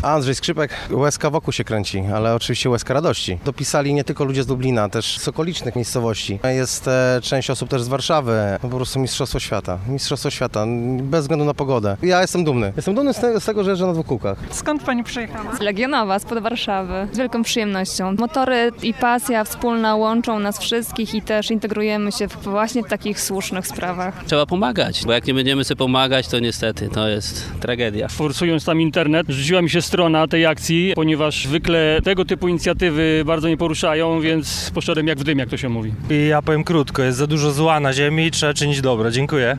Andrzej Skrzypek, łezka wokół się kręci, ale oczywiście łezka radości. Dopisali nie tylko ludzie z Lublina, też z okolicznych miejscowości. Jest część osób też z Warszawy. Po prostu mistrzostwo świata. Mistrzostwo świata, bez względu na pogodę. Ja jestem dumny. Jestem dumny z tego, że jeżdżę na dwóch kółkach. Skąd pani przyjechała? Z Legionowa, spod Warszawy. Z wielką przyjemnością. Motory i pasja wspólna łączą nas wszystkich i też integrujemy się właśnie w takich słusznych sprawach. Trzeba pomagać, bo jak nie będziemy sobie pomagać, to niestety to jest tragedia. Forsując tam internet, rzuciła mi się strona tej akcji, ponieważ zwykle tego typu inicjatywy bardzo mnie poruszają, więc poszedłem jak w dym, jak to się mówi. I ja powiem krótko, jest za dużo zła na ziemi i trzeba czynić dobro. Dziękuję.